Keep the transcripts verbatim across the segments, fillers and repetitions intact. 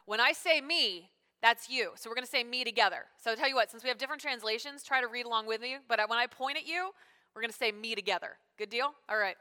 when I say me, that's you. So we're going to say me together. So I'll tell you what, since we have different translations, try to read along with me. But when I point at you, we're going to say me together. Good deal? All right.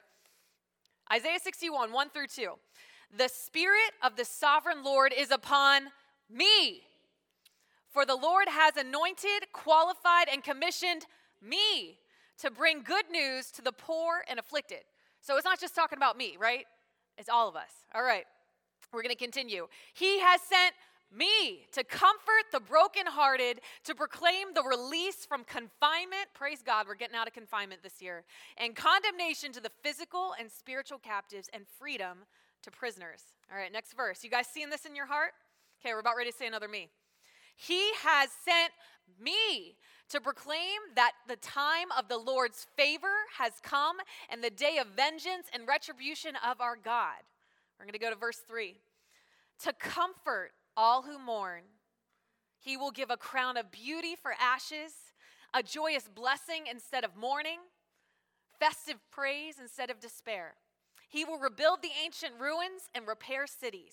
Isaiah sixty-one, one through two. The Spirit of the sovereign Lord is upon me. For the Lord has anointed, qualified, and commissioned me to bring good news to the poor and afflicted. So it's not just talking about me, right? It's all of us. All right. We're going to continue. He has sent me to comfort the brokenhearted, to proclaim the release from confinement. Praise God, we're getting out of confinement this year. And condemnation to the physical and spiritual captives, and freedom to prisoners. All right, next verse. You guys seeing this in your heart? Okay, we're about ready to say another me. He has sent me to proclaim that the time of the Lord's favor has come, and the day of vengeance and retribution of our God. We're going to go to verse three. To comfort all who mourn, he will give a crown of beauty for ashes, a joyous blessing instead of mourning, festive praise instead of despair. He will rebuild the ancient ruins and repair cities.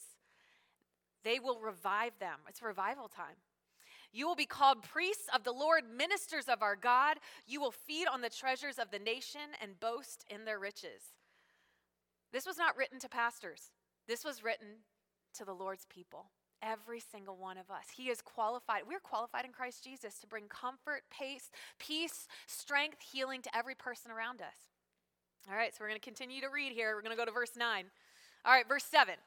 They will revive them. It's revival time. You will be called priests of the Lord, ministers of our God. You will feed on the treasures of the nation and boast in their riches. This was not written to pastors. This was written to the Lord's people. Every single one of us. He is qualified. We're qualified in Christ Jesus to bring comfort, pace, peace, strength, healing to every person around us. All right, so we're going to continue to read here. We're going to go to verse nine. All right, verse seven.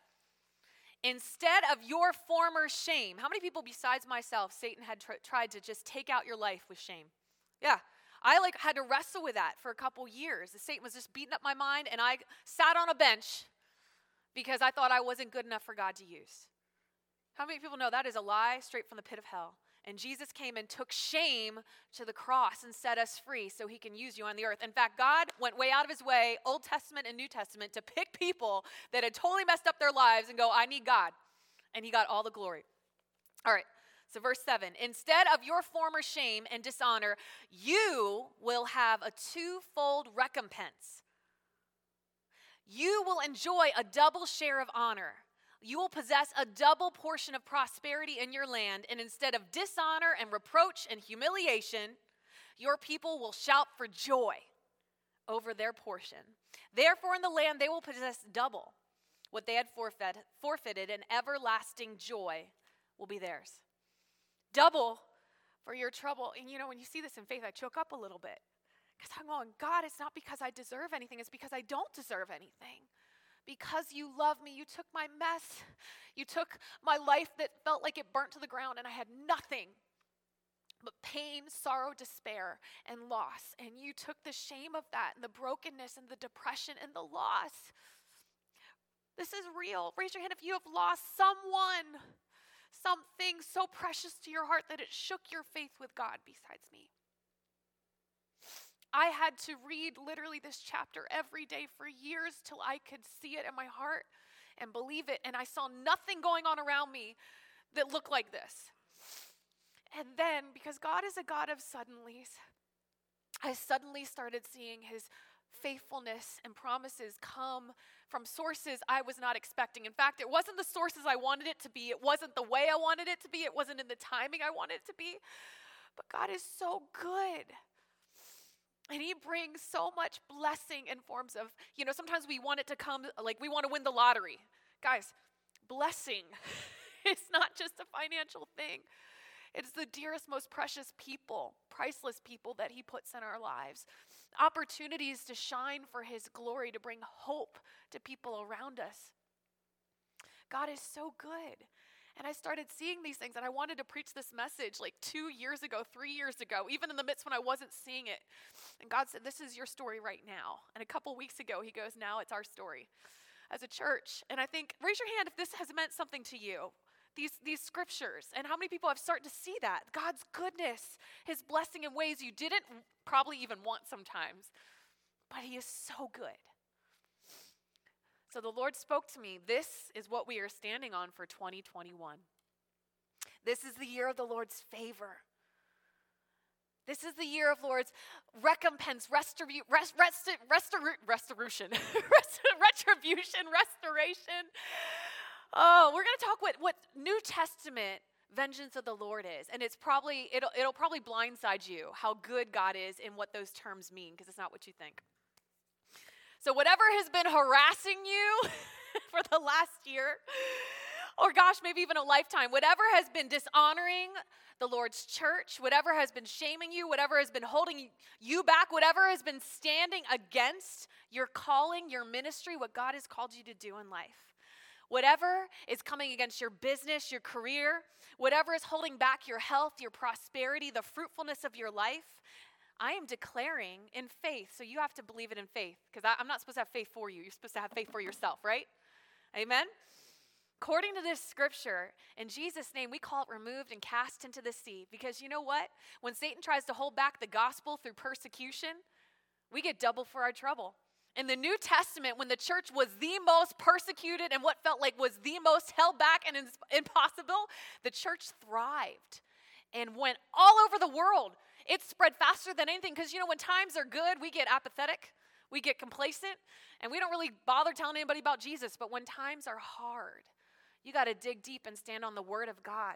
Instead of your former shame. How many people besides myself, Satan had tr- tried to just take out your life with shame? Yeah. I like had to wrestle with that for a couple years. Satan was just beating up my mind, and I sat on a bench because I thought I wasn't good enough for God to use. How many people know that is a lie straight from the pit of hell? And Jesus came and took shame to the cross and set us free so he can use you on the earth. In fact, God went way out of his way, Old Testament and New Testament, to pick people that had totally messed up their lives and go, I need God. And he got all the glory. All right, so verse seven. Instead of your former shame and dishonor, you will have a twofold recompense. You will enjoy a double share of honor. You will possess a double portion of prosperity in your land, and instead of dishonor and reproach and humiliation, your people will shout for joy over their portion. Therefore, in the land they will possess double what they had forfeit, forfeited, and everlasting joy will be theirs. Double for your trouble. And you know, when you see this in faith, I choke up a little bit. Because I'm going, God, it's not because I deserve anything. It's because I don't deserve anything. Because you love me, you took my mess. You took my life that felt like it burnt to the ground, and I had nothing but pain, sorrow, despair, and loss. And you took the shame of that and the brokenness and the depression and the loss. This is real. Raise your hand if you have lost someone, something so precious to your heart that it shook your faith with God besides me. I had to read literally this chapter every day for years till I could see it in my heart and believe it. And I saw nothing going on around me that looked like this. And then, because God is a God of suddenlies, I suddenly started seeing his faithfulness and promises come from sources I was not expecting. In fact, it wasn't the sources I wanted it to be. It wasn't the way I wanted it to be. It wasn't in the timing I wanted it to be. But God is so good. And he brings so much blessing in forms of, you know, sometimes we want it to come, like we want to win the lottery. Guys, blessing is not just a financial thing. It's the dearest, most precious people, priceless people that he puts in our lives. Opportunities to shine for his glory, to bring hope to people around us. God is so good. And I started seeing these things, and I wanted to preach this message like two years ago, three years ago, even in the midst when I wasn't seeing it. And God said, this is your story right now. And a couple weeks ago, he goes, now it's our story as a church. And I think, raise your hand if this has meant something to you, these, these scriptures. And how many people have started to see that? God's goodness, his blessing in ways you didn't probably even want sometimes. But he is so good. So the Lord spoke to me. This is what we are standing on for twenty twenty-one. This is the year of the Lord's favor. This is the year of Lord's recompense, restribu- rest, rest, restor- restoration, retribution, restoration. Oh, we're going to talk what, what New Testament vengeance of the Lord is. And it's probably, it'll, it'll probably blindside you how good God is and what those terms mean, because it's not what you think. So whatever has been harassing you for the last year, or gosh, maybe even a lifetime, whatever has been dishonoring the Lord's church, whatever has been shaming you, whatever has been holding you back, whatever has been standing against your calling, your ministry, what God has called you to do in life. Whatever is coming against your business, your career, whatever is holding back your health, your prosperity, the fruitfulness of your life, I am declaring in faith. So you have to believe it in faith, because I'm not supposed to have faith for you. You're supposed to have faith for yourself, right? Amen? According to this scripture, in Jesus' name, we call it removed and cast into the sea. Because you know what? When Satan tries to hold back the gospel through persecution, we get double for our trouble. In the New Testament, when the church was the most persecuted and what felt like was the most held back and impossible, the church thrived and went all over the world. It spread faster than anything, because, you know, when times are good, we get apathetic, we get complacent, and we don't really bother telling anybody about Jesus. But when times are hard, you got to dig deep and stand on the word of God.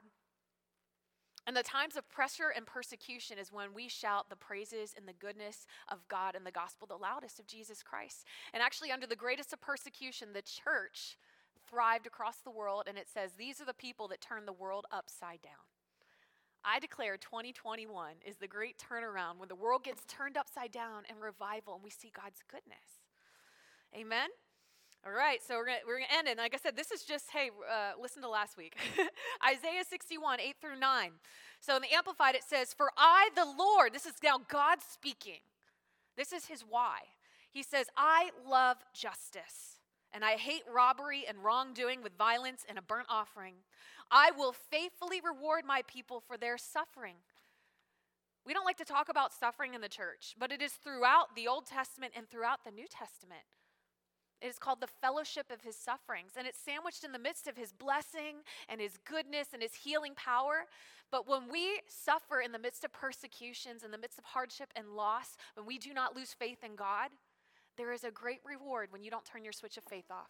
And the times of pressure and persecution is when we shout the praises and the goodness of God and the gospel the loudest of Jesus Christ. And actually, under the greatest of persecution, the church thrived across the world, and it says, these are the people that turn the world upside down. I declare twenty twenty-one is the great turnaround when the world gets turned upside down and revival, and we see God's goodness. Amen? All right, so we're gonna we're gonna end it. And like I said, this is just, hey, uh, listen to last week. Isaiah sixty-one, eight through nine. So in the Amplified, it says, for I, the Lord, this is now God speaking. This is his why. He says, I love justice, and I hate robbery and wrongdoing with violence and a burnt offering. I will faithfully reward my people for their suffering. We don't like to talk about suffering in the church, but it is throughout the Old Testament and throughout the New Testament. It is called the fellowship of his sufferings, and it's sandwiched in the midst of his blessing and his goodness and his healing power. But when we suffer in the midst of persecutions, in the midst of hardship and loss, when we do not lose faith in God, there is a great reward when you don't turn your switch of faith off.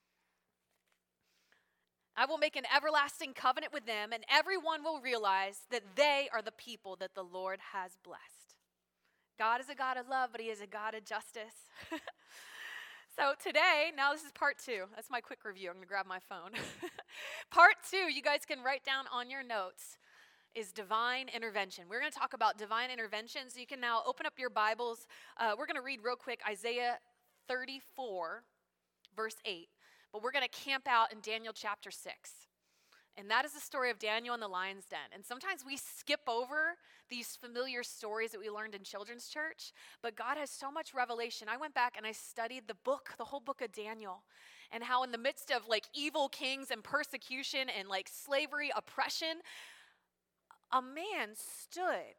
I will make an everlasting covenant with them, and everyone will realize that they are the people that the Lord has blessed. God is a God of love, but he is a God of justice. So today, now this is part two. That's my quick review. I'm going to grab my phone. Part two, you guys can write down on your notes, is divine intervention. We're going to talk about divine intervention. So you can now open up your Bibles. Uh, we're going to read real quick Isaiah thirty-four, verse eight. But we're going to camp out in Daniel chapter six. And that is the story of Daniel in the lion's den. And sometimes we skip over these familiar stories that we learned in children's church, but God has so much revelation. I went back and I studied the book, the whole book of Daniel, and how in the midst of like evil kings and persecution and like slavery, oppression, a man stood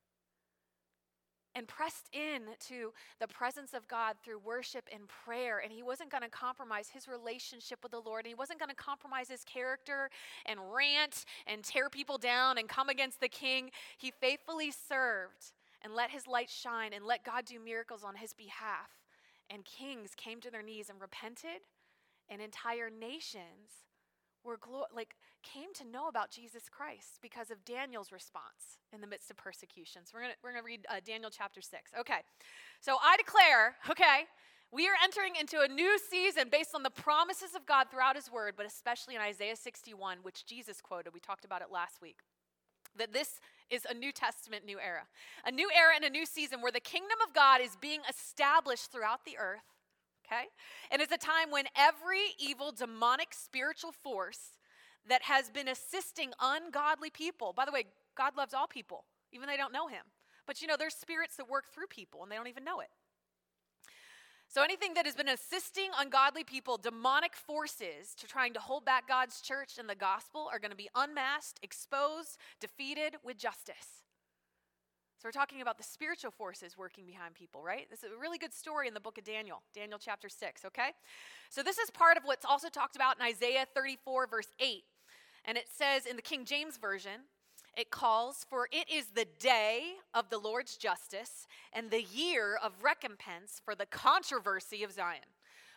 and pressed in to the presence of God through worship and prayer. And he wasn't going to compromise his relationship with the Lord. And he wasn't going to compromise his character and rant and tear people down and come against the king. He faithfully served and let his light shine and let God do miracles on his behalf. And kings came to their knees and repented, and entire nations were glo- like came to know about Jesus Christ because of Daniel's response in the midst of persecution. So we're gonna we're gonna read uh, Daniel chapter six. Okay, so I declare, okay, we are entering into a new season based on the promises of God throughout his word, but especially in Isaiah sixty-one, which Jesus quoted. We talked about it last week. That this is a New Testament new era, a new era and a new season where the kingdom of God is being established throughout the earth. Okay? And it's a time when every evil, demonic, spiritual force that has been assisting ungodly people, by the way, God loves all people, even they don't know him. But you know, there's spirits that work through people and they don't even know it. So anything that has been assisting ungodly people, demonic forces to trying to hold back God's church and the gospel are going to be unmasked, exposed, defeated with justice. So we're talking about the spiritual forces working behind people, right? This is a really good story in the book of Daniel, Daniel chapter six, okay? So this is part of what's also talked about in Isaiah thirty-four, verse eight. And it says in the King James Version, it calls, for it is the day of the Lord's justice and the year of recompense for the controversy of Zion.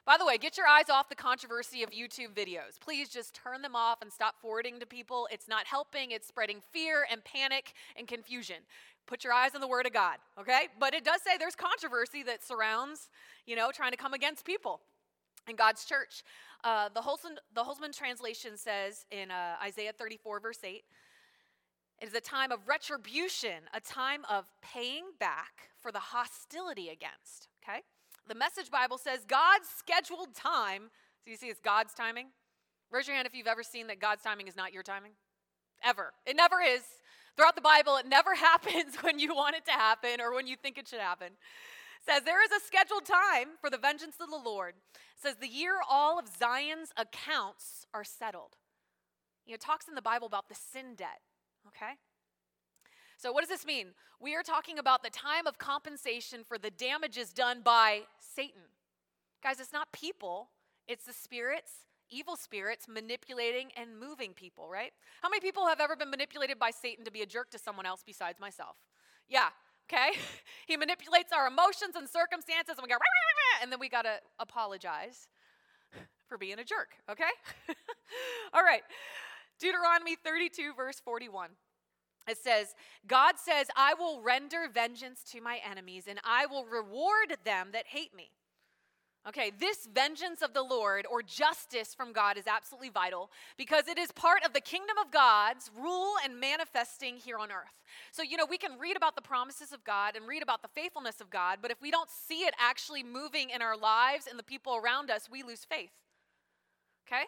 By the way, get your eyes off the controversy of YouTube videos. Please just turn them off and stop forwarding to people. It's not helping. It's spreading fear and panic and confusion. Put your eyes on the Word of God, okay? But it does say there's controversy that surrounds, you know, trying to come against people in God's church. Uh, the Holzman, the Holzman translation says in uh, Isaiah thirty-four, verse eight, it is a time of retribution, a time of paying back for the hostility against, okay? The Message Bible says God's scheduled time, so you see it's God's timing. Raise your hand if you've ever seen that God's timing is not your timing. Ever. It never is. Throughout the Bible, it never happens when you want it to happen or when you think it should happen. It says there is a scheduled time for the vengeance of the Lord. It says the year all of Zion's accounts are settled. You know, it talks in the Bible about the sin debt, okay? So what does this mean? We are talking about the time of compensation for the damages done by Satan. Guys, it's not people. It's the spirits, evil spirits, manipulating and moving people, right? How many people have ever been manipulated by Satan to be a jerk to someone else besides myself? Yeah, okay? He manipulates our emotions and circumstances, and we go, rah, rah, rah, and then we got to apologize for being a jerk, okay? All right. Deuteronomy thirty-two, verse forty-one. It says, God says, I will render vengeance to my enemies, and I will reward them that hate me. Okay, this vengeance of the Lord or justice from God is absolutely vital because it is part of the kingdom of God's rule and manifesting here on earth. So, you know, we can read about the promises of God and read about the faithfulness of God, but if we don't see it actually moving in our lives and the people around us, we lose faith. Okay?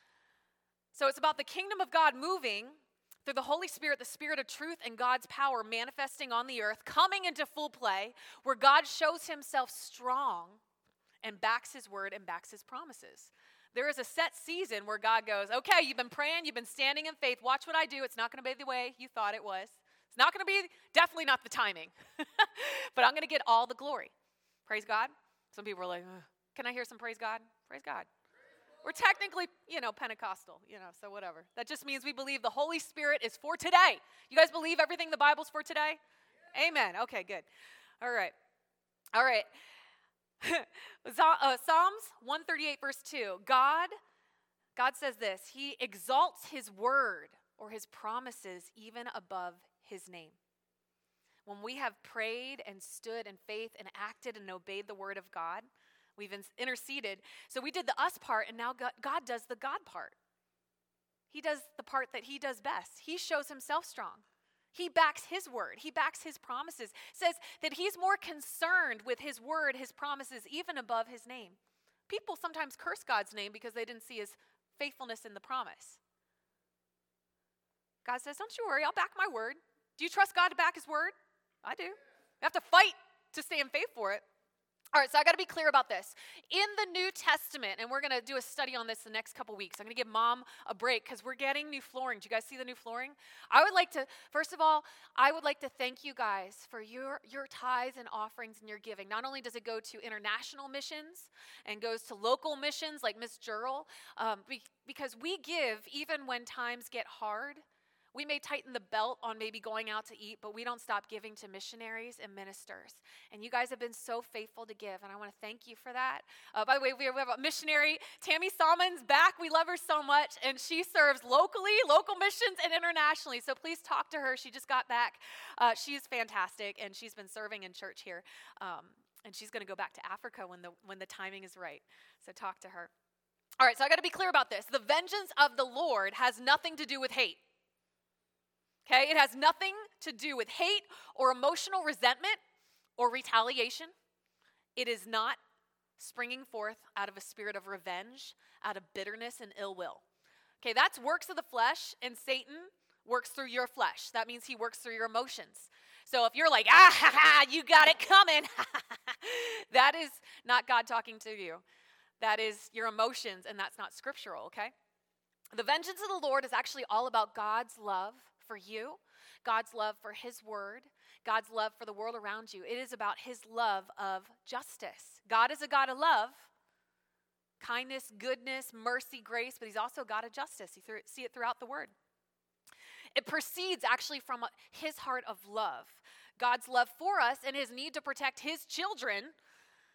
So it's about the kingdom of God moving through the Holy Spirit, the Spirit of truth and God's power manifesting on the earth, coming into full play, where God shows himself strong and backs his word and backs his promises. There is a set season where God goes, okay, you've been praying, you've been standing in faith, watch what I do. It's not going to be the way you thought it was. It's not going to be, definitely not the timing. But I'm going to get all the glory. Praise God. Some people are like, ugh. Can I hear some praise God? Praise God. We're technically, you know, Pentecostal, you know, so whatever. That just means we believe the Holy Spirit is for today. You guys believe everything the Bible's for today? Yeah. Amen. Okay, good. All right. All right. Psalms one thirty-eight, verse two. God, God says this, he exalts his word or his promises even above his name. When we have prayed and stood in faith and acted and obeyed the word of God, we've interceded. So we did the us part, and now God, God does the God part. He does the part that he does best. He shows himself strong. He backs his word. He backs his promises. Says that he's more concerned with his word, his promises, even above his name. People sometimes curse God's name because they didn't see his faithfulness in the promise. God says, don't you worry, I'll back my word. Do you trust God to back his word? I do. You have to fight to stay in faith for it. All right, so I got to be clear about this. In the New Testament, and we're going to do a study on this the next couple weeks. I'm going to give Mom a break because we're getting new flooring. Do you guys see the new flooring? I would like to, first of all, I would like to thank you guys for your, your tithes and offerings and your giving. Not only does it go to international missions and goes to local missions like Miss Jurl, um, be, because we give even when times get hard. We may tighten the belt on maybe going out to eat, but we don't stop giving to missionaries and ministers. And you guys have been so faithful to give, and I want to thank you for that. Uh, by the way, we have a missionary, Tammy Salmon's back. We love her so much, and she serves locally, local missions, and internationally. So please talk to her. She just got back. Uh, she's fantastic, and she's been serving in church here. Um, and she's going to go back to Africa when the when the timing is right. So talk to her. All right, so I got to be clear about this. The vengeance of the Lord has nothing to do with hate. Okay, it has nothing to do with hate or emotional resentment or retaliation. It is not springing forth out of a spirit of revenge, out of bitterness and ill will. Okay, that's works of the flesh, and Satan works through your flesh. That means he works through your emotions. So if you're like, ah, ha, ha, you got it coming, that is not God talking to you. That is your emotions, and that's not scriptural, okay? The vengeance of the Lord is actually all about God's love for you, God's love for his word, God's love for the world around you. It is about his love of justice. God is a God of love, kindness, goodness, mercy, grace, but he's also a God of justice. You th- see it throughout the word. It proceeds actually from his heart of love, God's love for us and his need to protect his children,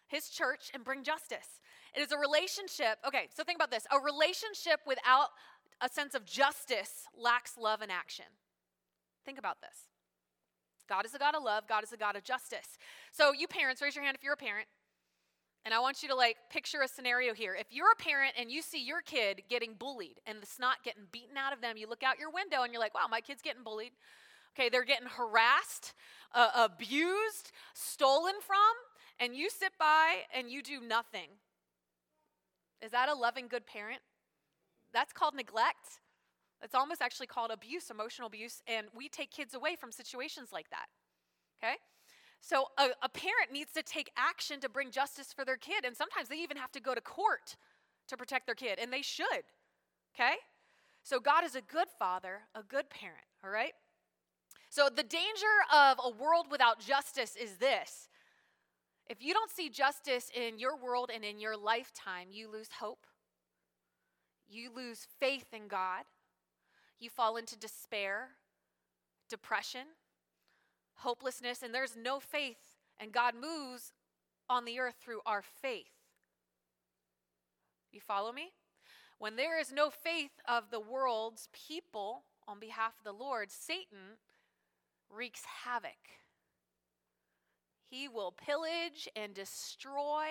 his church, and bring justice. It is a relationship. Okay, so think about this. A relationship without a sense of justice lacks love and action. Think about this. God is a God of love. God is a God of justice. So you parents, raise your hand if you're a parent. And I want you to like picture a scenario here. If you're a parent and you see your kid getting bullied and the snot getting beaten out of them, you look out your window and you're like, wow, my kid's getting bullied. Okay, they're getting harassed, uh, abused, stolen from, and you sit by and you do nothing. Is that a loving, good parent? That's called neglect. It's almost actually called abuse, emotional abuse, and we take kids away from situations like that, okay? So a, a parent needs to take action to bring justice for their kid, and sometimes they even have to go to court to protect their kid, and they should, okay? So God is a good father, a good parent, all right? So the danger of a world without justice is this. If you don't see justice in your world and in your lifetime, you lose hope. You lose faith in God. You fall into despair, depression, hopelessness, and there's no faith, and God moves on the earth through our faith. You follow me? When there is no faith of the world's people on behalf of the Lord, Satan wreaks havoc. He will pillage and destroy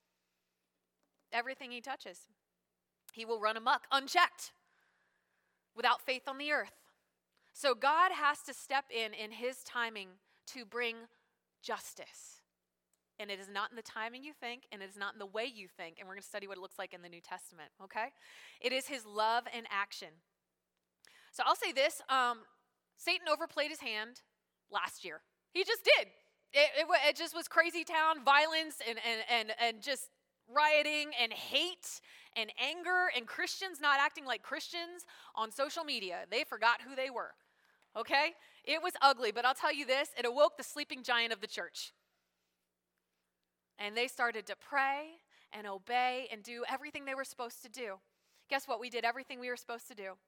everything he touches. He will run amok, unchecked, without faith on the earth. So God has to step in in his timing to bring justice. And it is not in the timing you think, and it is not in the way you think. And we're going to study what it looks like in the New Testament, okay? It is his love and action. So I'll say this. Um, Satan overplayed his hand last year. He just did. It, it, it just was crazy town, violence, and, and, and, and just rioting and hate and anger, and Christians not acting like Christians on social media. They forgot who they were, okay? It was ugly, but I'll tell you this, it awoke the sleeping giant of the church. And they started to pray and obey and do everything they were supposed to do. Guess what? We did everything we were supposed to do. Yeah.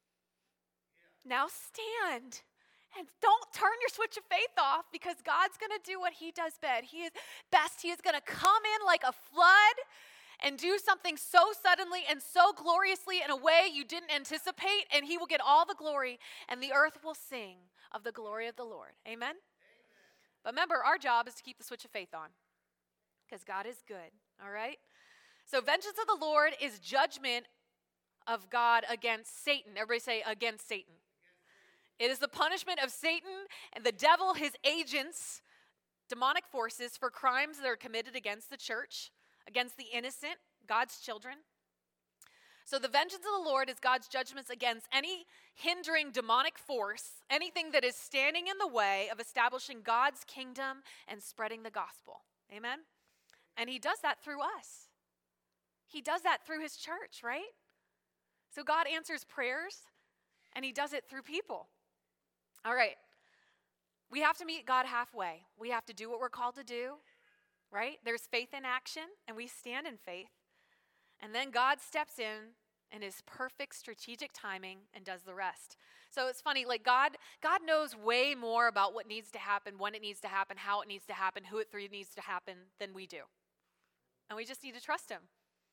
Now stand. And don't turn your switch of faith off, because God's going to do what he does best. He is best. He is going to come in like a flood and do something so suddenly and so gloriously in a way you didn't anticipate, and he will get all the glory, and the earth will sing of the glory of the Lord. Amen? Amen. But remember, our job is to keep the switch of faith on, because God is good, all right? So vengeance of the Lord is judgment of God against Satan. Everybody say, against Satan. It is the punishment of Satan and the devil, his agents, demonic forces, for crimes that are committed against the church, against the innocent, God's children. So the vengeance of the Lord is God's judgments against any hindering demonic force, anything that is standing in the way of establishing God's kingdom and spreading the gospel. Amen? And he does that through us. He does that through his church, right? So God answers prayers, and he does it through people. All right. We have to meet God halfway. We have to do what we're called to do, right? There's faith in action, and we stand in faith. And then God steps in in his perfect strategic timing and does the rest. So it's funny, like God, God knows way more about what needs to happen, when it needs to happen, how it needs to happen, who it through needs to happen than we do. And we just need to trust him.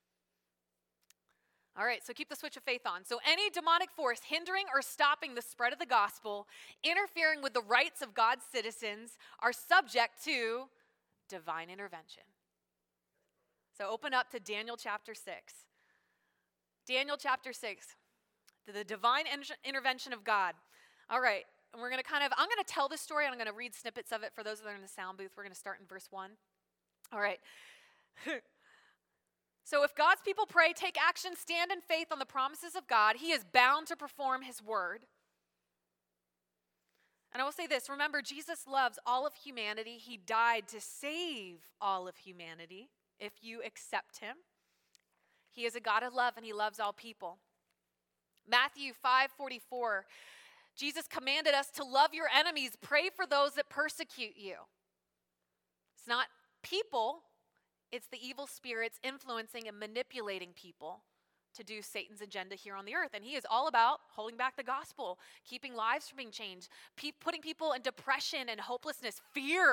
All right, so keep the switch of faith on. So any demonic force hindering or stopping the spread of the gospel, interfering with the rights of God's citizens, are subject to divine intervention. So open up to Daniel chapter six. Daniel chapter six, the divine in- intervention of God. All right, and we're going to kind of, I'm going to tell this story, and I'm going to read snippets of it for those that are in the sound booth. We're going to start in verse one. All right. So if God's people pray, take action, stand in faith on the promises of God, he is bound to perform his word. And I will say this, remember, Jesus loves all of humanity. He died to save all of humanity if you accept him. He is a God of love, and he loves all people. Matthew five forty-four, Jesus commanded us to love your enemies, pray for those that persecute you. It's not people. It's the evil spirits influencing and manipulating people to do Satan's agenda here on the earth. And he is all about holding back the gospel, keeping lives from being changed, pe- putting people in depression and hopelessness, fear,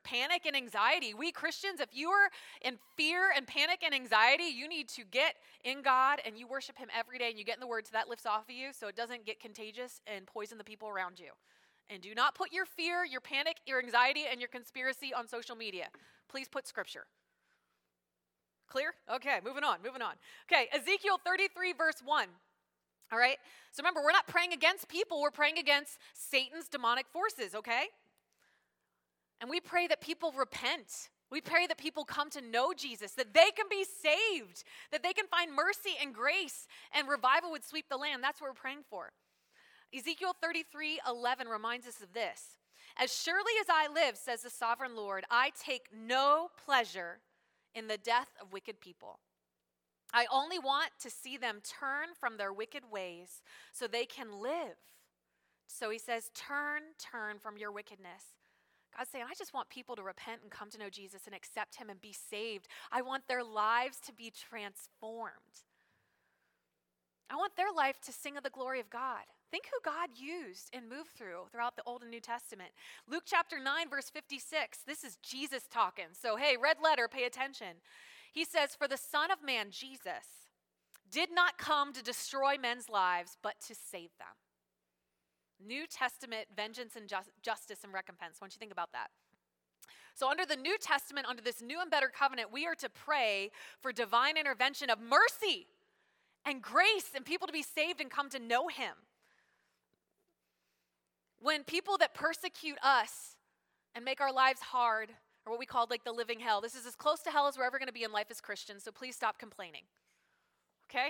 panic and anxiety. We Christians, if you are in fear and panic and anxiety, you need to get in God and you worship him every day and you get in the word so that lifts off of you so it doesn't get contagious and poison the people around you. And do not put your fear, your panic, your anxiety, and your conspiracy on social media. Please put scripture. Clear? Okay, moving on, moving on. Okay, Ezekiel thirty-three, verse one. All right? So remember, we're not praying against people. We're praying against Satan's demonic forces, okay? And we pray that people repent. We pray that people come to know Jesus, that they can be saved, that they can find mercy and grace, and revival would sweep the land. That's what we're praying for. Ezekiel thirty-three eleven reminds us of this. As surely as I live, says the sovereign Lord, I take no pleasure in the death of wicked people. I only want to see them turn from their wicked ways so they can live. So he says, turn, turn from your wickedness. God's saying, I just want people to repent and come to know Jesus and accept him and be saved. I want their lives to be transformed. I want their life to sing of the glory of God. Think who God used and moved through throughout the Old and New Testament. Luke chapter nine, verse fifty-six. This is Jesus talking. So, hey, red letter, pay attention. He says, for the Son of Man, Jesus, did not come to destroy men's lives, but to save them. New Testament vengeance and just, justice and recompense. Why don't you think about that? So under the New Testament, under this new and better covenant, we are to pray for divine intervention of mercy and grace and people to be saved and come to know him. When people that persecute us and make our lives hard, or what we call like the living hell, this is as close to hell as we're ever going to be in life as Christians, so please stop complaining. Okay?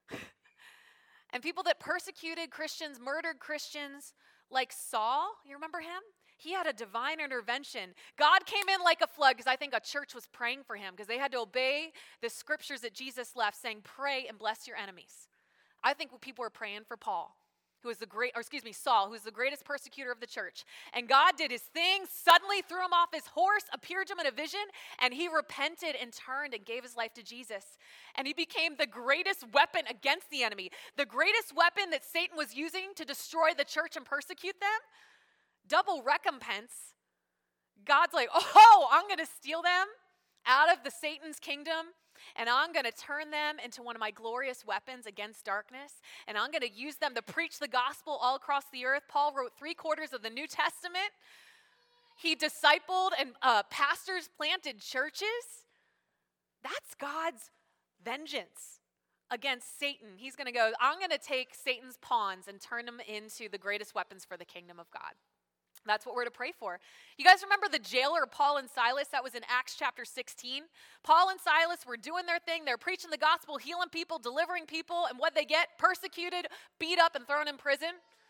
And people that persecuted Christians, murdered Christians, like Saul, you remember him? He had a divine intervention. God came in like a flood because I think a church was praying for him because they had to obey the scriptures that Jesus left saying, pray and bless your enemies. I think people were praying for Paul, who was the great, or excuse me, Saul, who was the greatest persecutor of the church. And God did his thing, suddenly threw him off his horse, appeared to him in a vision, and he repented and turned and gave his life to Jesus. And he became the greatest weapon against the enemy, the greatest weapon that Satan was using to destroy the church and persecute them. Double recompense. God's like, oh, I'm going to steal them out of the Satan's kingdom, and I'm going to turn them into one of my glorious weapons against darkness, and I'm going to use them to preach the gospel all across the earth. Paul wrote three quarters of the New Testament. He discipled and uh, pastors planted churches. That's God's vengeance against Satan. He's going to go, I'm going to take Satan's pawns and turn them into the greatest weapons for the kingdom of God. That's what we're to pray for. You guys remember the jailer, Paul and Silas? That was in Acts chapter sixteen. Paul and Silas were doing their thing. They're preaching the gospel, healing people, delivering people. And what they get? Persecuted, beat up, and thrown in prison.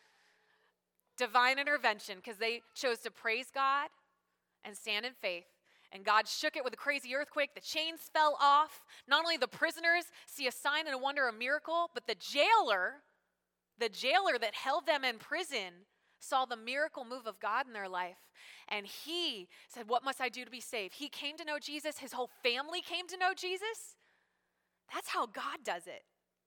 Divine intervention because they chose to praise God and stand in faith. And God shook it with a crazy earthquake. The chains fell off. Not only the prisoners see a sign and a wonder, a miracle, but the jailer, the jailer that held them in prison, saw the miracle move of God in their life. And he said, what must I do to be saved? He came to know Jesus. His whole family came to know Jesus. That's how God does it.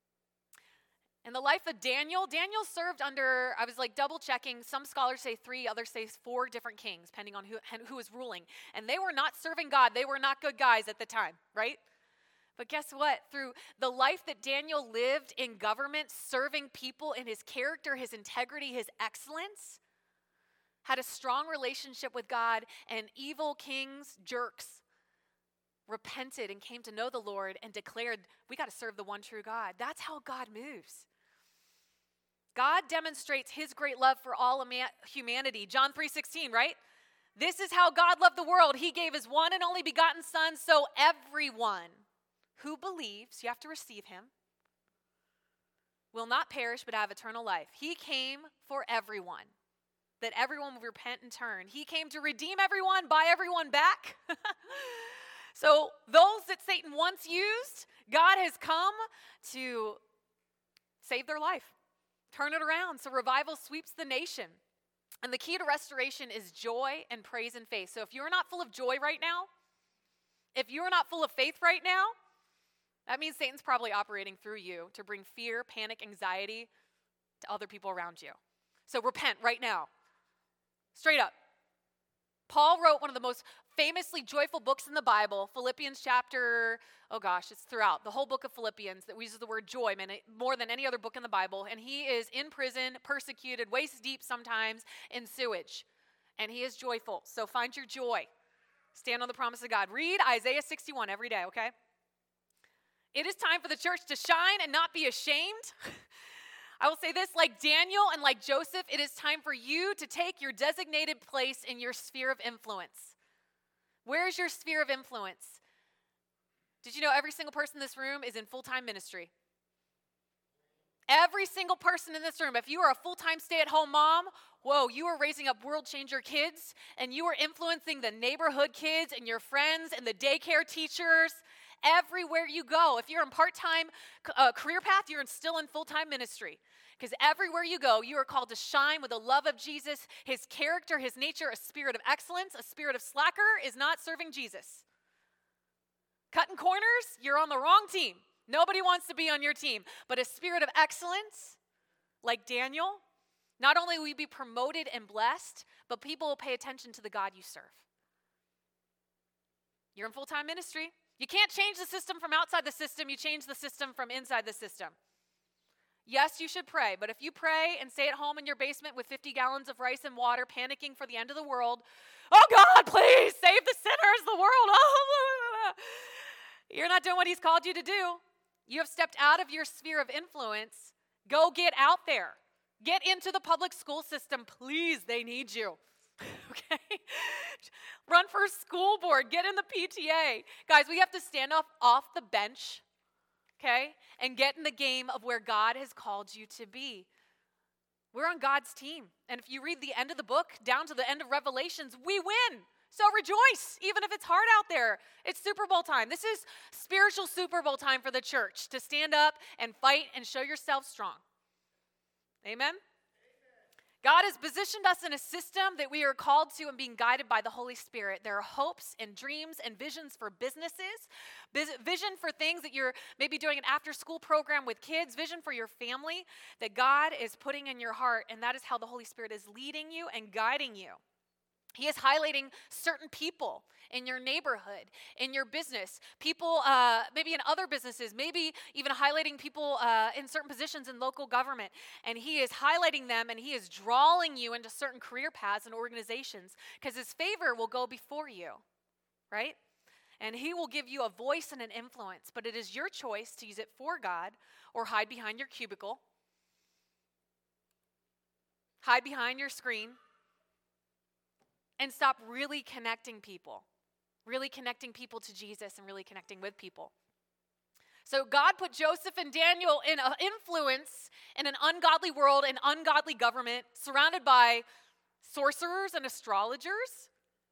In the life of Daniel, Daniel served under, I was like double checking, some scholars say three, others say four different kings, depending on who, who was ruling. And they were not serving God. They were not good guys at the time, right? But guess what? Through the life that Daniel lived in government, serving people in his character, his integrity, his excellence, had a strong relationship with God, and evil kings, jerks, repented and came to know the Lord and declared, we got to serve the one true God. That's how God moves. God demonstrates his great love for all humanity. John three sixteen, right? This is how God loved the world. He gave his one and only begotten son, so everyone who believes, you have to receive him, will not perish but have eternal life. He came for everyone, that everyone will repent and turn. He came to redeem everyone, buy everyone back. So those that Satan once used, God has come to save their life, turn it around. So revival sweeps the nation. And the key to restoration is joy and praise and faith. So if you're not full of joy right now, if you're not full of faith right now, that means Satan's probably operating through you to bring fear, panic, anxiety to other people around you. So repent right now. Straight up. Paul wrote one of the most famously joyful books in the Bible, Philippians chapter, oh gosh, it's throughout the whole book of Philippians that uses the word joy man, more than any other book in the Bible. And he is in prison, persecuted, waist deep sometimes in sewage. And he is joyful. So find your joy. Stand on the promise of God. Read Isaiah sixty-one every day, okay? It is time for the church to shine and not be ashamed. I will say this, like Daniel and like Joseph, it is time for you to take your designated place in your sphere of influence. Where's your sphere of influence? Did you know every single person in this room is in full-time ministry? Every single person in this room, if you are a full-time stay-at-home mom, whoa, you are raising up world changer kids, and you are influencing the neighborhood kids and your friends and the daycare teachers. Everywhere you go, if you're in part-time uh, career path, you're still in full-time ministry. Because everywhere you go, you are called to shine with the love of Jesus, his character, his nature, a spirit of excellence. A spirit of slacker is not serving Jesus. Cutting corners, you're on the wrong team. Nobody wants to be on your team. But a spirit of excellence, like Daniel, not only will you be promoted and blessed, but people will pay attention to the God you serve. You're in full-time ministry. You can't change the system from outside the system. You change the system from inside the system. Yes, you should pray, but if you pray and stay at home in your basement with fifty gallons of rice and water, panicking for the end of the world, oh God, please save the sinners, the world. Oh, you're not doing what he's called you to do. You have stepped out of your sphere of influence. Go get out there. Get into the public school system. Please, they need you. Okay? Run for school board. Get in the P T A. Guys, we have to stand off, off the bench, okay, and get in the game of where God has called you to be. We're on God's team. And if you read the end of the book down to the end of Revelations, we win. So rejoice, even if it's hard out there. It's Super Bowl time. This is spiritual Super Bowl time for the church to stand up and fight and show yourself strong. Amen? God has positioned us in a system that we are called to and being guided by the Holy Spirit. There are hopes and dreams and visions for businesses, vision for things that you're maybe doing an after-school program with kids, vision for your family that God is putting in your heart, and that is how the Holy Spirit is leading you and guiding you. He is highlighting certain people in your neighborhood, in your business, people uh, maybe in other businesses, maybe even highlighting people uh, in certain positions in local government. And he is highlighting them, and he is drawing you into certain career paths and organizations because his favor will go before you, right? And he will give you a voice and an influence, but it is your choice to use it for God or hide behind your cubicle, hide behind your screen, and stop really connecting people, really connecting people to Jesus and really connecting with people. So God put Joseph and Daniel in an influence in an ungodly world, an ungodly government, surrounded by sorcerers and astrologers.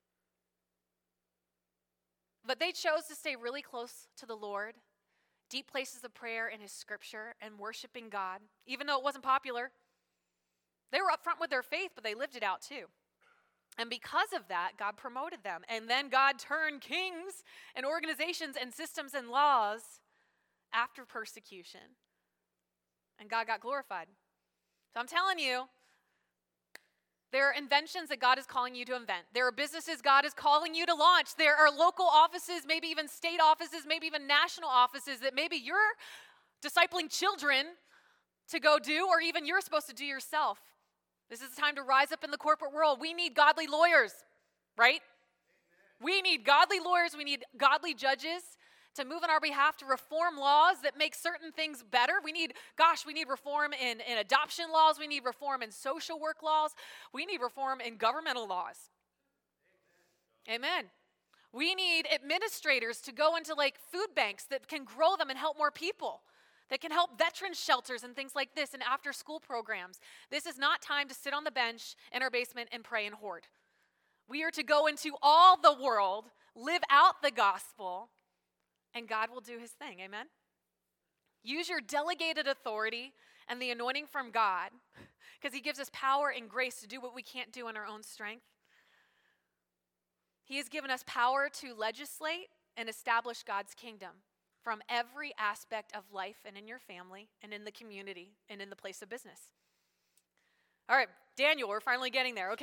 But they chose to stay really close to the Lord, deep places of prayer in his scripture and worshiping God, even though it wasn't popular. They were upfront with their faith, but they lived it out too. And because of that, God promoted them. And then God turned kings and organizations and systems and laws after persecution. And God got glorified. So I'm telling you, there are inventions that God is calling you to invent. There are businesses God is calling you to launch. There are local offices, maybe even state offices, maybe even national offices that maybe you're discipling children to go do, or even you're supposed to do yourself. This is the time to rise up in the corporate world. We need godly lawyers, right? Amen. We need godly lawyers. We need godly judges to move on our behalf to reform laws that make certain things better. We need, gosh, we need reform in, in adoption laws. We need reform in social work laws. We need reform in governmental laws. Amen. Amen. We need administrators to go into like food banks that can grow them and help more people, that can help veteran shelters and things like this and after-school programs. This is not time to sit on the bench in our basement and pray and hoard. We are to go into all the world, live out the gospel, and God will do his thing. Amen? Use your delegated authority and the anointing from God, because he gives us power and grace to do what we can't do in our own strength. He has given us power to legislate and establish God's kingdom from every aspect of life and in your family and in the community and in the place of business. All right, Daniel, we're finally getting there. Okay.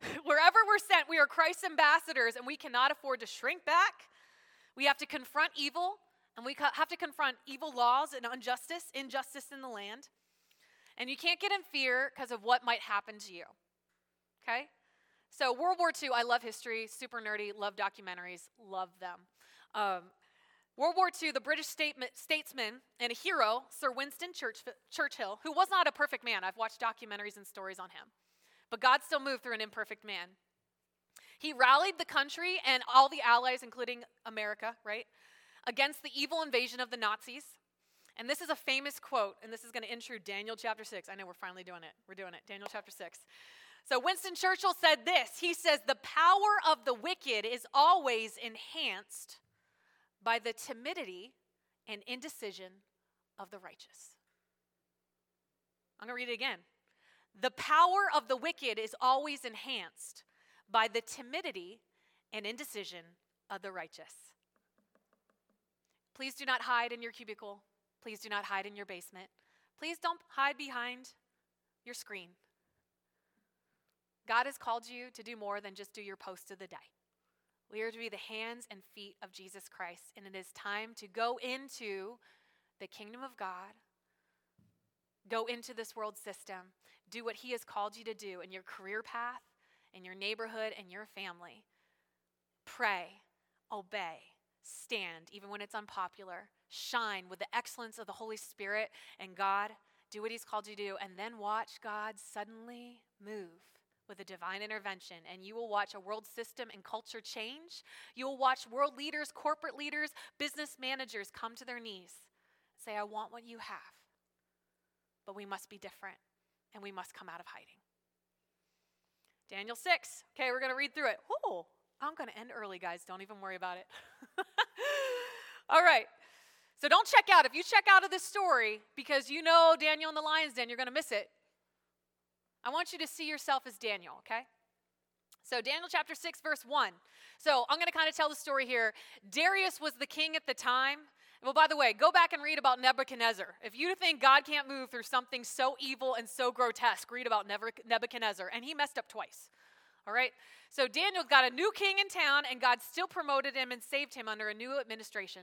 Wherever we're sent, we are Christ's ambassadors, and we cannot afford to shrink back. We have to confront evil, and we have to confront evil laws and injustice, injustice in the land. And you can't get in fear because of what might happen to you. Okay? So World War Two, I love history, super nerdy, love documentaries, love them. Um, World War Two, the British statesman and a hero, Sir Winston Church, Churchill, who was not a perfect man. I've watched documentaries and stories on him. But God still moved through an imperfect man. He rallied the country and all the allies, including America, right, against the evil invasion of the Nazis. And this is a famous quote, and this is going to intrude Daniel chapter six. I know we're finally doing it. We're doing it. Daniel chapter six. So Winston Churchill said this. He says, "The power of the wicked is always enhanced by the timidity and indecision of the righteous." I'm going to read it again. "The power of the wicked is always enhanced by the timidity and indecision of the righteous." Please do not hide in your cubicle. Please do not hide in your basement. Please don't hide behind your screen. God has called you to do more than just do your post of the day. We are to be the hands and feet of Jesus Christ, and it is time to go into the kingdom of God, go into this world system, do what he has called you to do in your career path, in your neighborhood, and your family. Pray, obey, stand, even when it's unpopular. Shine with the excellence of the Holy Spirit, and God, do what he's called you to do, and then watch God suddenly move with a divine intervention, and you will watch a world system and culture change. You will watch world leaders, corporate leaders, business managers come to their knees, say, "I want what you have, but we must be different, and we must come out of hiding." Daniel six. Okay, we're going to read through it. Oh, I'm going to end early, guys. Don't even worry about it. All right. So don't check out. If you check out of this story because you know Daniel in the lion's den, you're going to miss it. I want you to see yourself as Daniel, okay? So Daniel chapter six, verse one. So I'm going to kind of tell the story here. Darius was the king at the time. Well, by the way, go back and read about Nebuchadnezzar. If you think God can't move through something so evil and so grotesque, read about Nebuchadnezzar. And he messed up twice, all right? So Daniel got a new king in town, and God still promoted him and saved him under a new administration.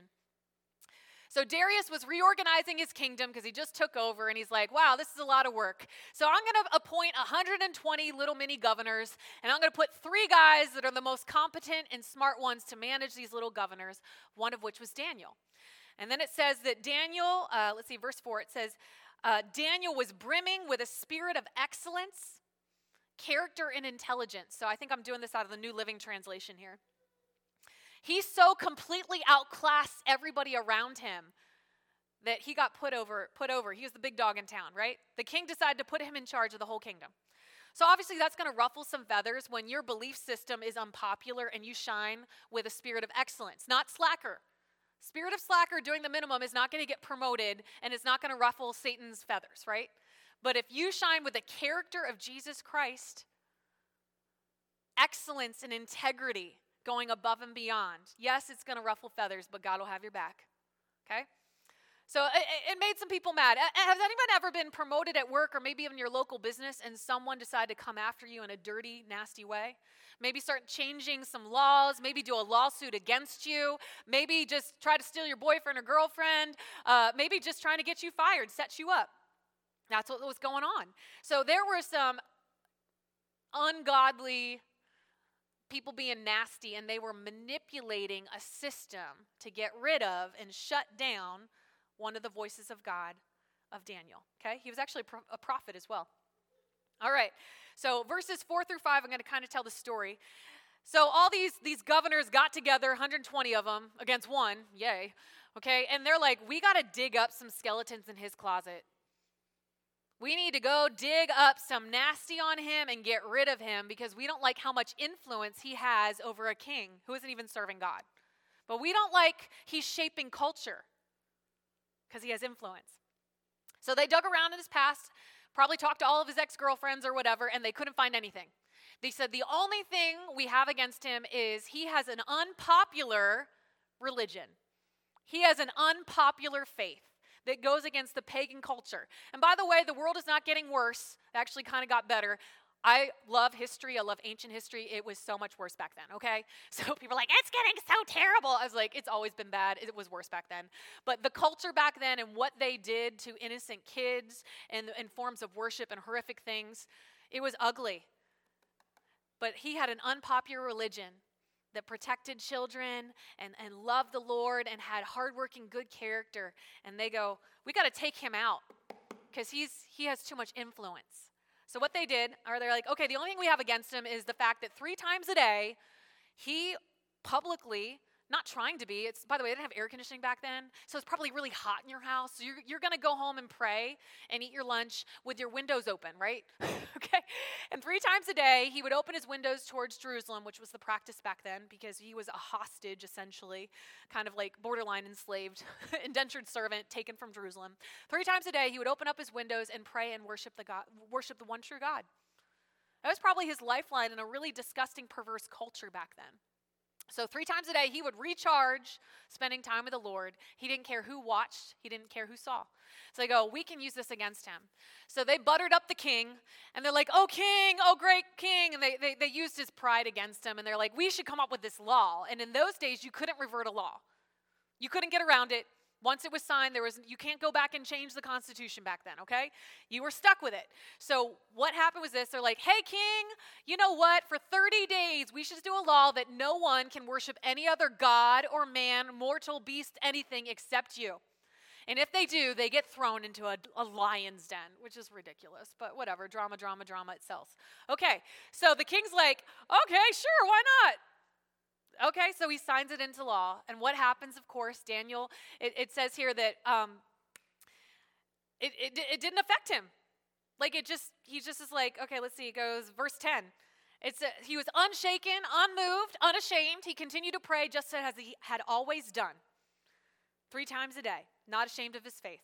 So Darius was reorganizing his kingdom because he just took over, and he's like, wow, this is a lot of work. So I'm going to appoint one hundred twenty little mini governors, and I'm going to put three guys that are the most competent and smart ones to manage these little governors, one of which was Daniel. And then it says that Daniel, uh, let's see, verse four, it says, uh, Daniel was brimming with a spirit of excellence, character, and intelligence. So I think I'm doing this out of the New Living Translation here. He so completely outclassed everybody around him that he got put over, put over. He was the big dog in town, right? The king decided to put him in charge of the whole kingdom. So obviously that's going to ruffle some feathers when your belief system is unpopular and you shine with a spirit of excellence, not slacker. Spirit of slacker doing the minimum is not going to get promoted, and it's not going to ruffle Satan's feathers, right? But if you shine with the character of Jesus Christ, excellence and integrity, going above and beyond. Yes, it's going to ruffle feathers, but God will have your back, okay? So it, it made some people mad. Has anyone ever been promoted at work or maybe even your local business and someone decided to come after you in a dirty, nasty way? Maybe start changing some laws, maybe do a lawsuit against you, maybe just try to steal your boyfriend or girlfriend, uh, maybe just trying to get you fired, set you up. That's what was going on. So there were some ungodly people being nasty, and they were manipulating a system to get rid of and shut down one of the voices of God, of Daniel, okay? He was actually a, pro- a prophet as well. All right, so verses four through five, I'm going to kind of tell the story. So all these, these governors got together, one hundred twenty of them against one, yay, okay? And they're like, we got to dig up some skeletons in his closet. We need to go dig up some nasty on him and get rid of him because we don't like how much influence he has over a king who isn't even serving God. But we don't like he's shaping culture because he has influence. So they dug around in his past, probably talked to all of his ex-girlfriends or whatever, and they couldn't find anything. They said the only thing we have against him is he has an unpopular religion. He has an unpopular faith that goes against the pagan culture. And by the way, the world is not getting worse. It actually kind of got better. I love history. I love ancient history. It was so much worse back then, okay? So people are like, it's getting so terrible. I was like, it's always been bad. It was worse back then. But the culture back then and what they did to innocent kids and, and forms of worship and horrific things, it was ugly. But he had an unpopular religion that protected children and, and loved the Lord and had hardworking, good character. And they go, we got to take him out because he's he has too much influence. So what they did, are they're like, okay, the only thing we have against him is the fact that three times a day, he publicly, not trying to be, it's, by the way, they didn't have air conditioning back then, so it's probably really hot in your house. So you're, you're going to go home and pray and eat your lunch with your windows open, right? Okay? And three times a day, he would open his windows towards Jerusalem, which was the practice back then because he was a hostage, essentially, kind of like borderline enslaved, indentured servant taken from Jerusalem. Three times a day, he would open up his windows and pray and worship the God, worship the one true God. That was probably his lifeline in a really disgusting, perverse culture back then. So three times a day, he would recharge spending time with the Lord. He didn't care who watched. He didn't care who saw. So they go, we can use this against him. So they buttered up the king, and they're like, oh, king, oh, great king. And they, they, they used his pride against him, and they're like, we should come up with this law. And in those days, you couldn't revert a law. You couldn't get around it. Once it was signed, there was you can't go back and change the Constitution back then, okay? You were stuck with it. So what happened was this. They're like, hey, king, you know what? For thirty days, we should do a law that no one can worship any other god or man, mortal, beast, anything except you. And if they do, they get thrown into a, a lion's den, which is ridiculous. But whatever, drama, drama, drama, it sells. Okay, so the king's like, okay, sure, why not? Okay, so he signs it into law. And what happens, of course, Daniel, it, it says here that um, it, it, it didn't affect him. Like it just, he just is like, okay, let's see, it goes, verse ten. It's a, he was unshaken, unmoved, unashamed. He continued to pray just as he had always done. Three times a day, not ashamed of his faith.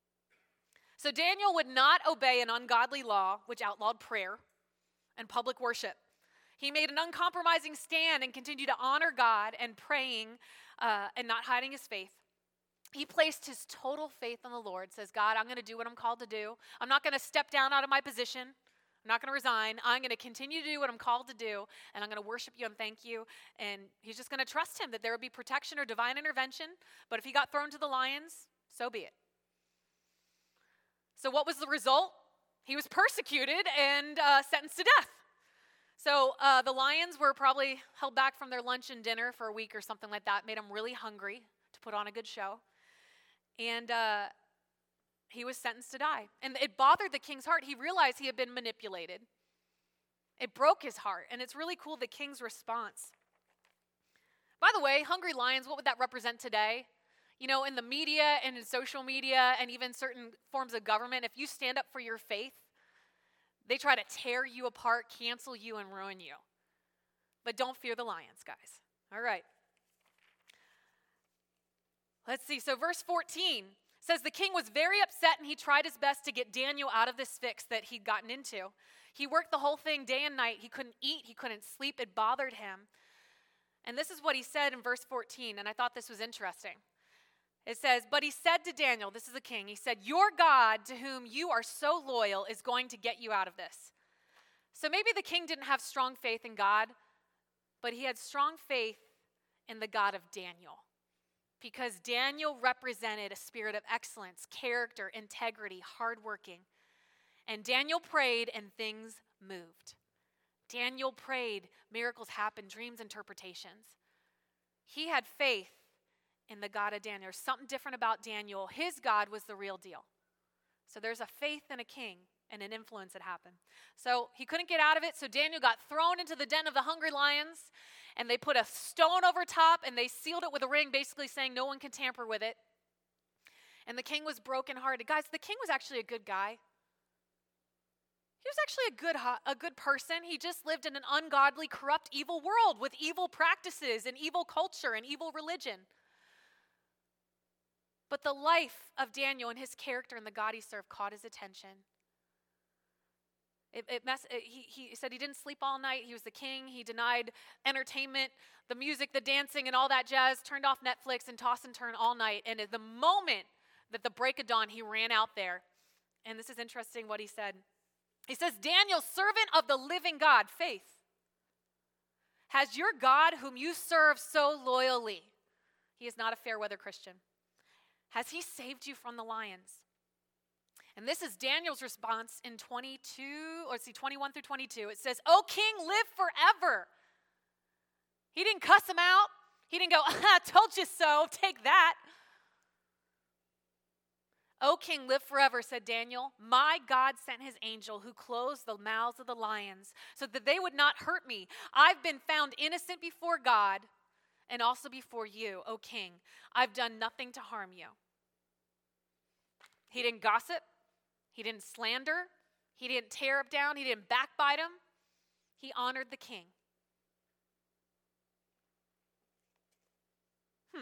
So Daniel would not obey an ungodly law which outlawed prayer and public worship. He made an uncompromising stand and continued to honor God and praying uh, and not hiding his faith. He placed his total faith in the Lord, says, God, I'm going to do what I'm called to do. I'm not going to step down out of my position. I'm not going to resign. I'm going to continue to do what I'm called to do, and I'm going to worship you and thank you. And he's just going to trust him that there would be protection or divine intervention. But if he got thrown to the lions, so be it. So what was the result? He was persecuted and uh, sentenced to death. So uh, the lions were probably held back from their lunch and dinner for a week or something like that, made them really hungry to put on a good show. And uh, he was sentenced to die. And it bothered the king's heart. He realized he had been manipulated. It broke his heart. And it's really cool, the king's response. By the way, hungry lions, what would that represent today? You know, in the media and in social media and even certain forms of government, if you stand up for your faith, they try to tear you apart, cancel you, and ruin you. But don't fear the lions, guys. All right. Let's see. So verse fourteen says the king was very upset and he tried his best to get Daniel out of this fix that he'd gotten into. He worked the whole thing day and night. He couldn't eat. He couldn't sleep. It bothered him. And this is what he said in verse fourteen, and I thought this was interesting. It says, but he said to Daniel, this is the king, he said, your God to whom you are so loyal is going to get you out of this. So maybe the king didn't have strong faith in God, but he had strong faith in the God of Daniel. Because Daniel represented a spirit of excellence, character, integrity, hardworking. And Daniel prayed and things moved. Daniel prayed, miracles happened, dreams, interpretations. He had faith in the God of Daniel. There's something different about Daniel. His God was the real deal. So there's a faith in a king and an influence that happened. So he couldn't get out of it, so Daniel got thrown into the den of the hungry lions, and they put a stone over top, and they sealed it with a ring, basically saying no one can tamper with it. And the king was brokenhearted. Guys, the king was actually a good guy. He was actually a good, a good person. He just lived in an ungodly, corrupt, evil world with evil practices and evil culture and evil religion. But the life of Daniel and his character and the God he served caught his attention. It, it mess, it, he, he said he didn't sleep all night. He was the king. He denied entertainment, the music, the dancing, and all that jazz, turned off Netflix and toss and turn all night. And at the moment that the break of dawn, he ran out there. And this is interesting what he said. He says, Daniel, servant of the living God, faith. Has your God, whom you serve so loyally, he is not a fair weather Christian, has he saved you from the lions? And this is Daniel's response in twenty-two, or let's see, twenty-one through twenty-two. It says, O king, live forever. He didn't cuss him out. He didn't go, I told you so, take that. O king, live forever, said Daniel. My God sent his angel who closed the mouths of the lions so that they would not hurt me. I've been found innocent before God and also before you, O king. I've done nothing to harm you. He didn't gossip. He didn't slander. He didn't tear up down. He didn't backbite him. He honored the king. Hmm.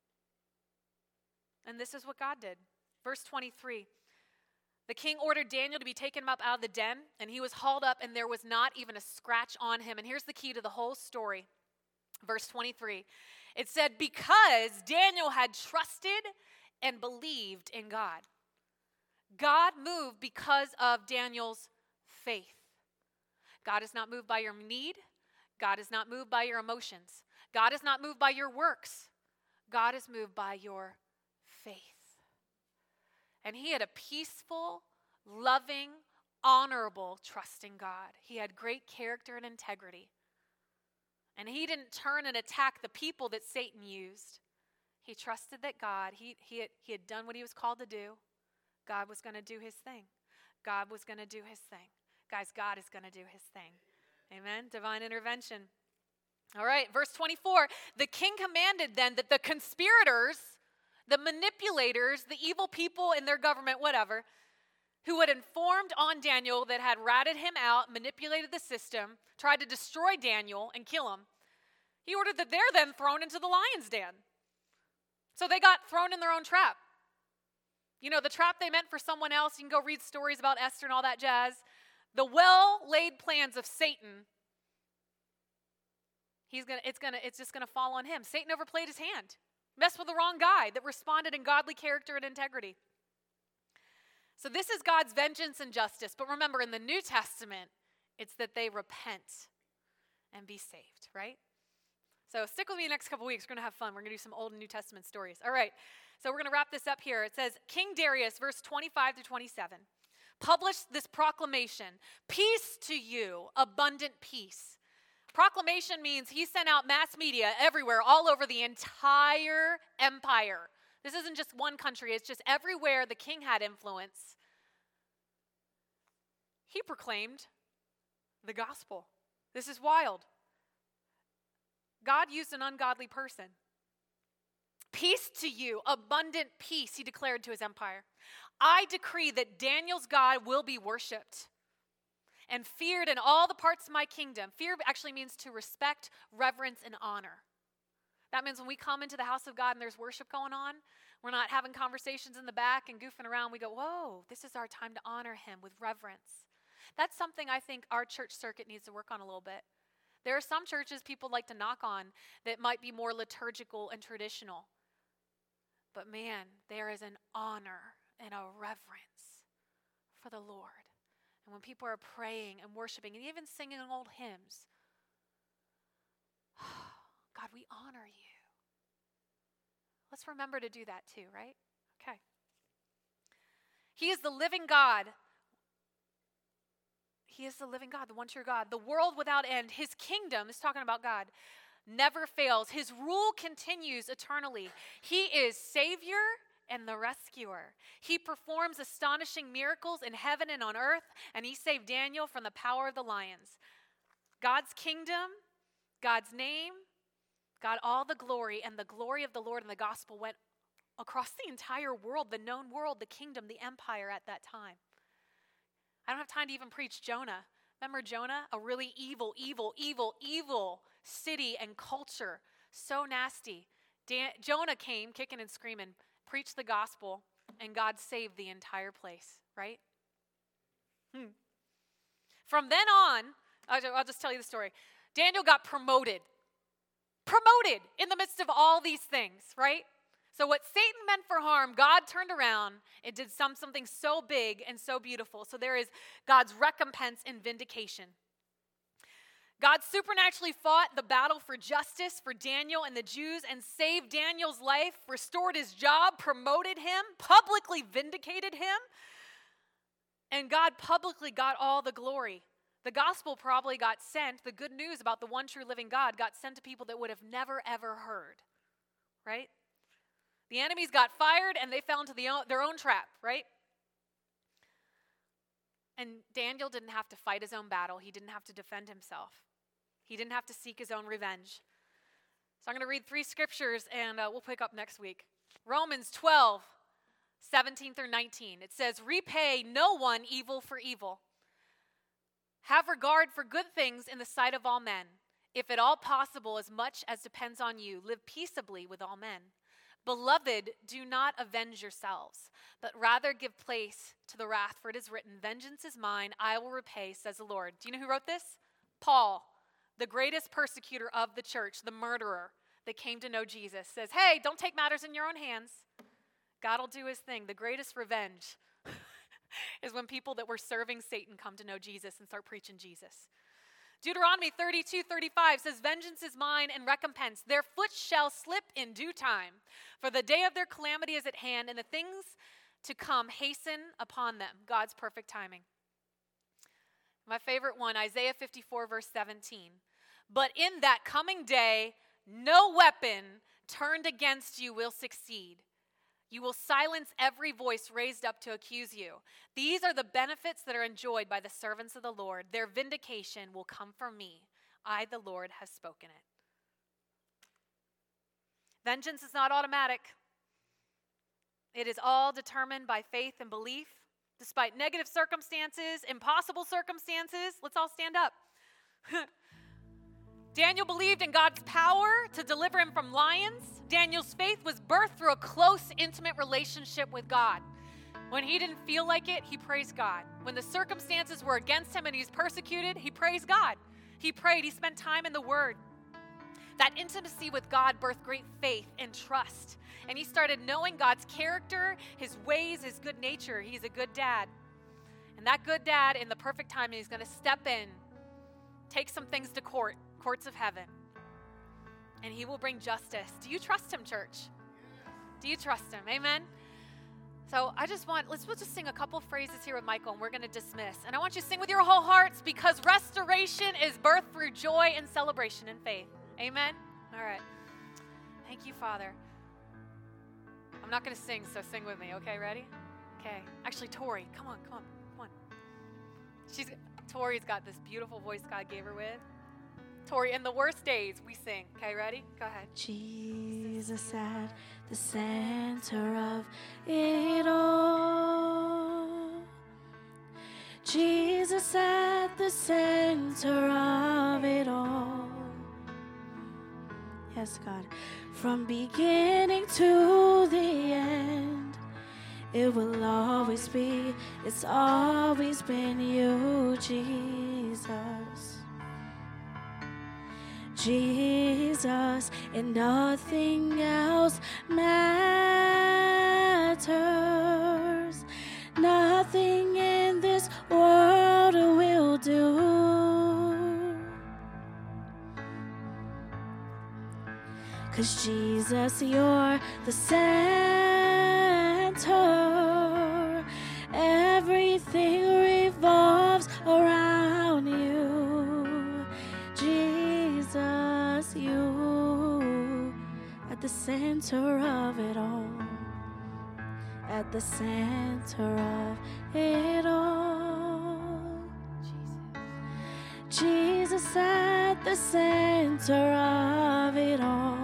And this is what God did. Verse twenty-three, the king ordered Daniel to be taken up out of the den, and he was hauled up, and there was not even a scratch on him. And here's the key to the whole story. Verse twenty-three, it said, because Daniel had trusted and believed in God. God moved because of Daniel's faith. God is not moved by your need. God is not moved by your emotions. God is not moved by your works. God is moved by your faith. And he had a peaceful, loving, honorable trust in God. He had great character and integrity. And he didn't turn and attack the people that Satan used. He trusted that God, he, he, had, he had done what he was called to do. God was going to do his thing. God was going to do his thing. Guys, God is going to do his thing. Amen? Divine intervention. All right, verse twenty-four. The king commanded then that the conspirators, the manipulators, the evil people in their government, whatever, who had informed on Daniel that had ratted him out, manipulated the system, tried to destroy Daniel and kill him, he ordered that they're then thrown into the lion's den. So they got thrown in their own trap. You know, the trap they meant for someone else. You can go read stories about Esther and all that jazz. The well-laid plans of Satan, he's gonna, it's, gonna, it's just going to fall on him. Satan overplayed his hand. Messed with the wrong guy that responded in godly character and integrity. So this is God's vengeance and justice. But remember, in the New Testament, it's that they repent and be saved, right? So stick with me the next couple weeks. We're going to have fun. We're going to do some Old and New Testament stories. All right. So we're going to wrap this up here. It says, King Darius, verse twenty-five to twenty-seven, published this proclamation, peace to you, abundant peace. Proclamation means he sent out mass media everywhere, all over the entire empire. This isn't just one country. It's just everywhere the king had influence. He proclaimed the gospel. This is wild. God used an ungodly person. Peace to you, abundant peace, he declared to his empire. I decree that Daniel's God will be worshiped and feared in all the parts of my kingdom. Fear actually means to respect, reverence, and honor. That means when we come into the house of God and there's worship going on, we're not having conversations in the back and goofing around. We go, whoa, this is our time to honor him with reverence. That's something I think our church circuit needs to work on a little bit. There are some churches people like to knock on that might be more liturgical and traditional. But man, there is an honor and a reverence for the Lord. And when people are praying and worshiping and even singing old hymns, God, we honor you. Let's remember to do that too, right? Okay. He is the living God. He is the living God, the one true God, the world without end. His kingdom, is talking about God, never fails. His rule continues eternally. He is Savior and the rescuer. He performs astonishing miracles in heaven and on earth, and he saved Daniel from the power of the lions. God's kingdom, God's name, got all the glory, and the glory of the Lord and the gospel went across the entire world, the known world, the kingdom, the empire at that time. I don't have time to even preach Jonah. Remember Jonah? A really evil, evil, evil, evil city and culture. So nasty. Dan- Jonah came kicking and screaming, preached the gospel, and God saved the entire place, right? Hmm. From then on, I'll just tell you the story. Daniel got promoted. Promoted in the midst of all these things, right? So what Satan meant for harm, God turned around and did some, something so big and so beautiful. So there is God's recompense and vindication. God supernaturally fought the battle for justice for Daniel and the Jews and saved Daniel's life, restored his job, promoted him, publicly vindicated him, and God publicly got all the glory. The gospel probably got sent, the good news about the one true living God got sent to people that would have never ever heard, right? The enemies got fired and they fell into the own, their own trap, right? And Daniel didn't have to fight his own battle. He didn't have to defend himself. He didn't have to seek his own revenge. So I'm going to read three scriptures and uh, we'll pick up next week. Romans twelve, seventeen through nineteen. It says, repay no one evil for evil. Have regard for good things in the sight of all men. If at all possible, as much as depends on you, live peaceably with all men. Beloved, do not avenge yourselves, but rather give place to the wrath, for it is written, vengeance is mine, I will repay, says the Lord. Do you know who wrote this? Paul, the greatest persecutor of the church, the murderer that came to know Jesus, says, hey, don't take matters in your own hands. God will do his thing. The greatest revenge is when people that were serving Satan come to know Jesus and start preaching Jesus. Deuteronomy thirty-two thirty-five says, vengeance is mine and recompense. Their foot shall slip in due time, for the day of their calamity is at hand, and the things to come hasten upon them. God's perfect timing. My favorite one, Isaiah fifty-four, verse seventeen. But in that coming day, no weapon turned against you will succeed. You will silence every voice raised up to accuse you. These are the benefits that are enjoyed by the servants of the Lord. Their vindication will come from me. I, the Lord, have spoken it. Vengeance is not automatic. It is all determined by faith and belief. Despite negative circumstances, impossible circumstances, let's all stand up. Daniel believed in God's power to deliver him from lions. Daniel's faith was birthed through a close, intimate relationship with God. When he didn't feel like it, he praised God. When the circumstances were against him and he was persecuted, he praised God. He prayed. He spent time in the Word. That intimacy with God birthed great faith and trust. And he started knowing God's character, his ways, his good nature. He's a good dad. And that good dad, in the perfect timing, is going to step in, take some things to court, courts of heaven, and he will bring justice. Do you trust him, church? Do you trust him? Amen? So I just want, let's we'll just sing a couple phrases here with Michael, and we're going to dismiss. And I want you to sing with your whole hearts, because restoration is birthed through joy and celebration and faith. Amen? All right. Thank you, Father. I'm not going to sing, so sing with me. Okay, ready? Okay. Actually, Tori, come on, come on, come on. She's Tori's got this beautiful voice God gave her with. Tori, in the worst days, we sing. Okay, ready? Go ahead. Jesus at the center of it all. Jesus at the center of it all. Yes, God. From beginning to the end, it will always be, it's always been you, Jesus. Jesus, and nothing else matters. Nothing in this world will do. 'Cause Jesus, you're the center. Everything revolves around you. Jesus, you at the center of it all. At the center of it all. Jesus. Jesus at the center of it all.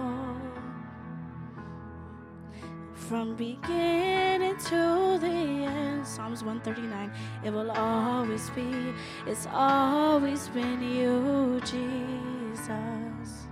From beginning to the end. Psalms one thirty-nine. It will always be, it's always been you, Jesus.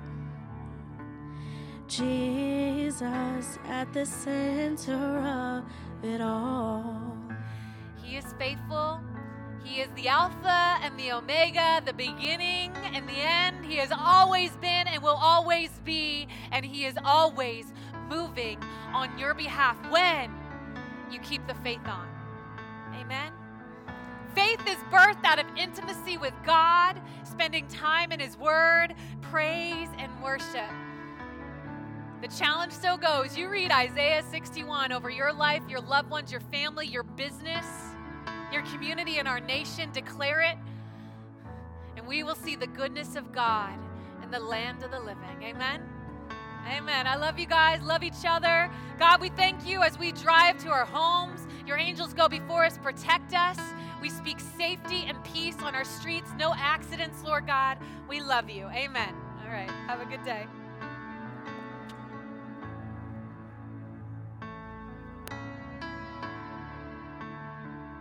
Jesus at the center of it all. He is faithful. He is the Alpha and the Omega, the beginning and the end. He has always been and will always be, and He is always moving on your behalf when you keep the faith on. Amen? Faith is birthed out of intimacy with God, spending time in His Word, praise, and worship. The challenge still goes. You read Isaiah sixty-one over your life, your loved ones, your family, your business, your community, and our nation. Declare it, and we will see the goodness of God in the land of the living. Amen? Amen. I love you guys. Love each other. God, we thank you as we drive to our homes. Your angels go before us, protect us. We speak safety and peace on our streets. No accidents, Lord God. We love you. Amen. All right. Have a good day.